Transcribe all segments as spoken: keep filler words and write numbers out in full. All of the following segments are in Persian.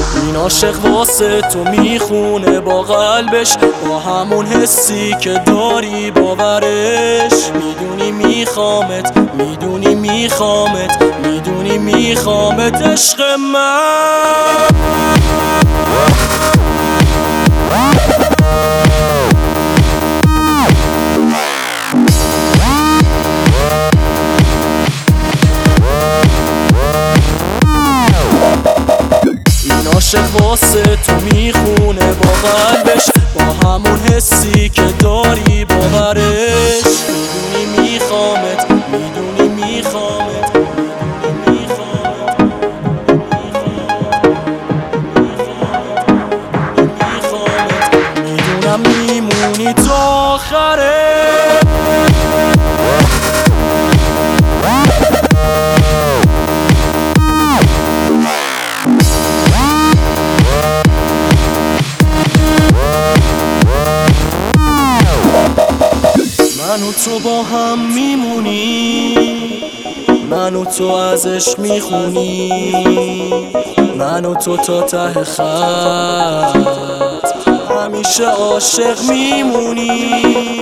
این عاشق واسه تو میخونه با قلبش، با همون حسی که داری باورش. میدونی میخوامت، میدونی میخوامت، میدونی میخوامت عشق من. عاشق واسه تو میخونه با قلبش، با همون حسی که داری باورش. میدونی میخوامت، میدونی میخوامت، میدونی میخوامت، میخوامت، میدونم میمونی تا آخره. من و تو با هم میمونی، من و تو ازش میخونی، من و تو تا ته خط همیشه عاشق میمونی.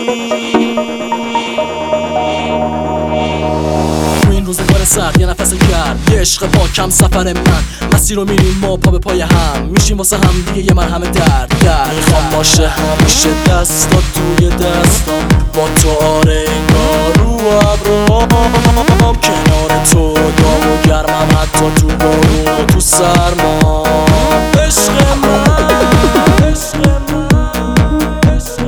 تو این روزگار سرد یه نفس گرم، یه عشق پاکم سفر من. مسیر رو میریم ما پا به پای هم، میشیم واسه هم دیگه یه مرهم درد درد. میخوام باشه همیشه دستا توی دستام، با تو آره انگار رو ابرام، کنار تو داغ و گرمم حتی تو بارون و تو سرما. عشق من، عشق من، عشق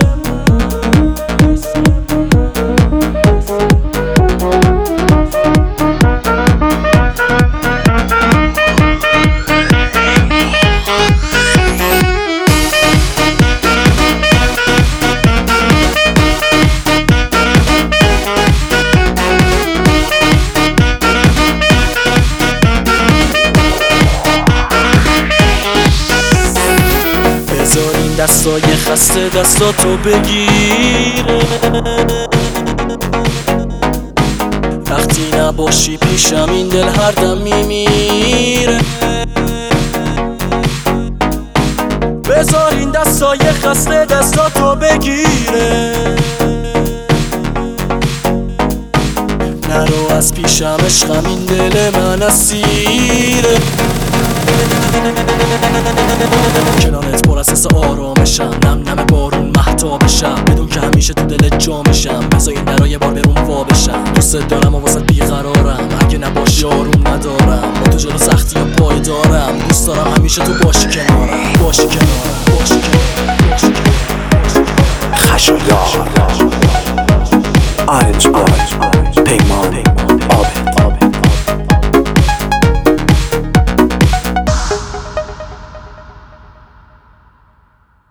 دستای خسته دستاتو بگیره، وقتی نباشی پیشم این دل هر دم میمیره. بذار این دستای خسته دستاتو بگیره، نرو از پیشم عشقم این دل من اسیره. کنارت پر از حس آرامشم، نم نم بارون مهتابشم، بدون که همیشه تو دلت جا میشم. بذار این درا یه بار برون وا بشم، دوست دارم و واسه بیقرارم، اگه نباشی آروم ندارم. با تو جلو سختی یا پای دارم، دوست دارم همیشه تو باشی کنارم، باشی کنارم، باشی کنارم، باشی کنارم. خشایار آرنج آرنج پیمان